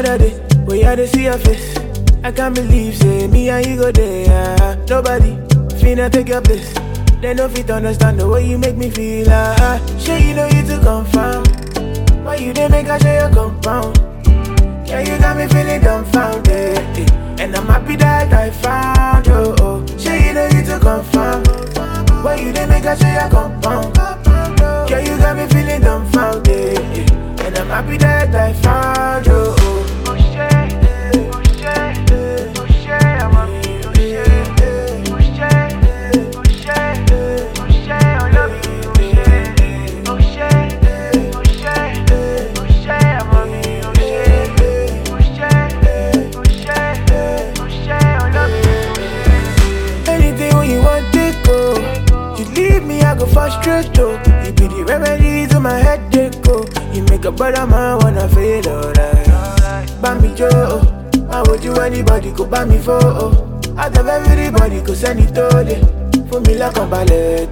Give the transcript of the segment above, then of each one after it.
Another day, we had to see your face. I can't believe, say, me and you go there. Nobody finna take your place. They no fit understand the way you make me feel. Sure you know you to confirm. Why you didn't make I share your compound? Yeah, you got me feeling dumbfounded. And I'm happy that I found you. Sure you know you to confirm. Why you didn't make I share your compound? Yeah, you got me feeling dumbfounded. And I'm happy that I found you. I go frustrate though. You be the remedy to my headache, oh. You make a brother man wanna feel alright. Bambi Joe, how would you anybody go buy me for? Out of everybody go send it to them. For me like a ballet,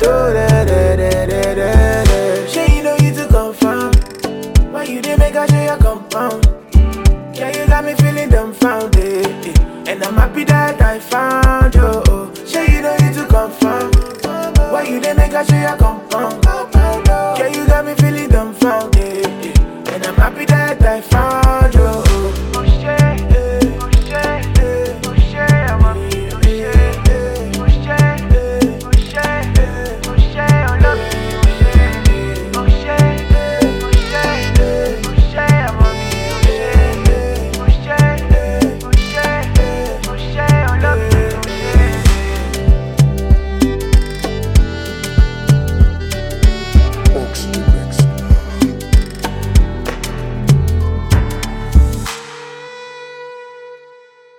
Sure you know you to confirm. Why you didn't make I share your compound? Yeah, you got me feeling dumbfounded. And I'm happy that I found you. Sure you know you to confirm. Why you didn't make I share your compound? Yeah, you got me feeling dumbfounded. And I'm happy that I found